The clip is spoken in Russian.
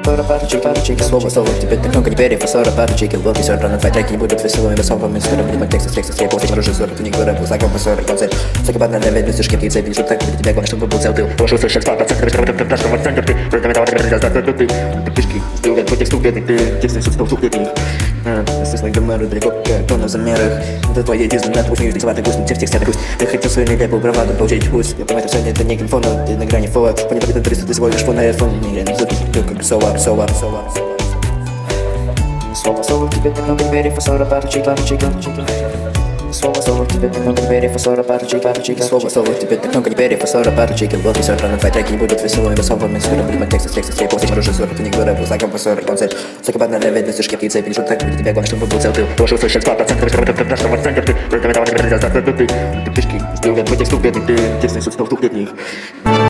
Слово, слово, тебе так много не верив, а 40 парочек и логи, все равно твои треки не будут веселыми, весомыми. Скоро будет мой текст, я после режиссера, ты не говорил, знаком по 40 концерт. Закабанно на ведь слишком птица, вижу так, для тебя главное, чтобы был цел ты. Прошу слышать 100%, что в нашем центре ты, ты пешки, сделай твой текст убедный, ты текст не стал убедный. Естественно, гомеры далеко, как на замерах. Это твой единственный твой мир, ты сватый густ, в тексте грусть. Я хотел свою нелепую браваду получить пусть. Я понимаю, это все это не конфон, ты на грани фола. Понятно, ты ты свой лишь на iPhone, не реально звуки, как сова. Слово, тебе так много не верив, а 40 парочек. Слово, тебе так много не верив, а 40 парочек. Слово, тебе так много не верив, а 40 парочек. Вот и все равно твои треки не будут веселыми, весомыми. Скоро будет мой текст, я после режиссера, ты не говорил, знаком по 40 концерт. Закабанно на ведь слишком птица, вижу так, для тебя главное, чтобы был цел ты. Прошу слышать 100%, что в нашем центре ты, ты пешки, сделай твой текст убедный, ты текст не стал убедный.